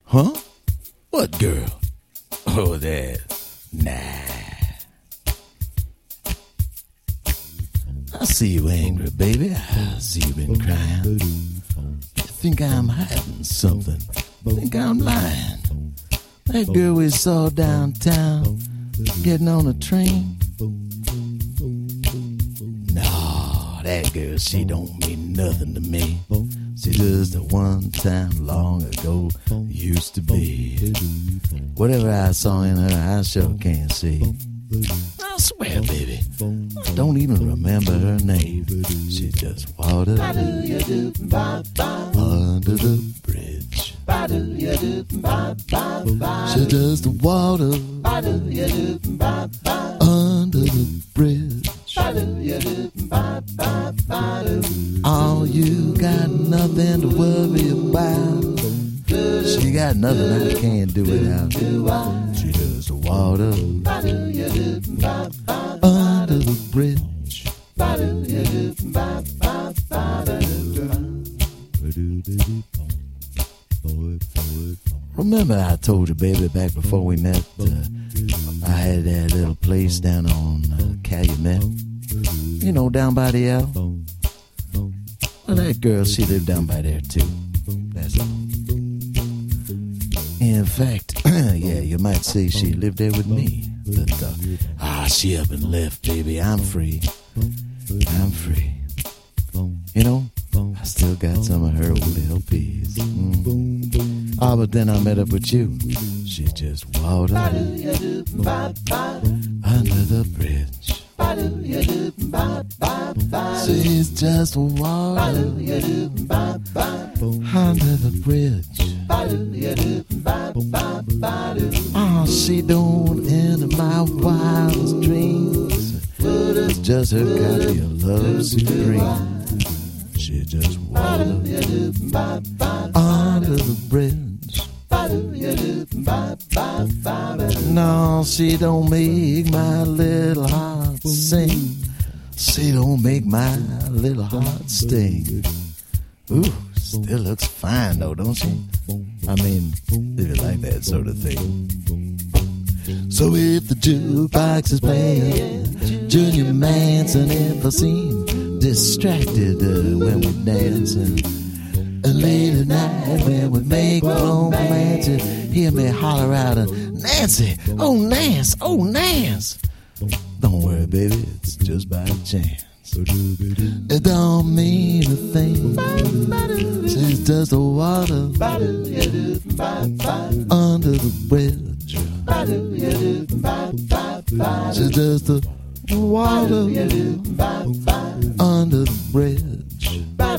Huh? What girl? Oh, that. Nah. I see you angry, baby. I see you been crying. You think I'm hiding something. Think I'm lying. That girl we saw downtown getting on a train. No, that girl, she don't mean nothing to me. She just a one time long ago used to be. Whatever I saw in her, I sure can't see. I swear, baby, I don't even remember her name. She just watered under the bridge. She just watered under the bridge. Oh, you got nothing to worry about. She got nothing I can't do without. She just water under the bridge. Remember I told you, baby, back before we met, I had that little place down on Calumet. You know, down by the L. Well, that girl, she lived down by there, too. That's all. In fact, yeah, you might say she lived there with me. But, she up and left, baby. I'm free. I'm free. You know, I still got some of her old LPs. Oh, but then I met up with you. She just watered under the bridge. She's just watered under the bridge. Oh, she don't enter my wildest dreams. It's just her copy of love supreme. She just watered under the bridge. No, she don't make my little heart sing. She don't make my little heart sting. Ooh, still looks fine though, don't she? I mean, if you like that sort of thing. So if the jukebox is playing Junior Manson, if I seem distracted when we're dancing, and late at night when we make romance, hear me holler out Nancy, oh Nance, oh Nance. Don't worry, baby, it's just by chance. It don't mean a thing. She's just the water under the bridge. She's just the water under the bridge.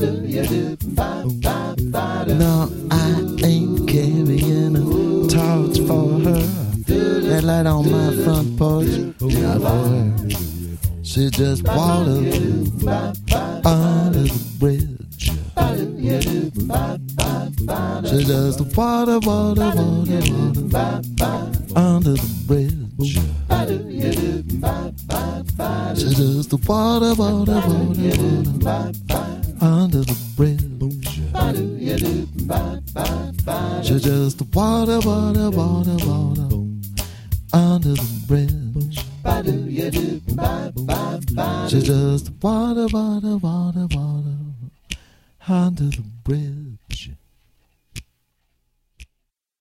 No, I ain't carrying a torch for her. That light on my front porch, not for her. She just watered under the bridge. She just water under the bridge. She just water under the bridge. She just water under the bridge. She just water under the bridge.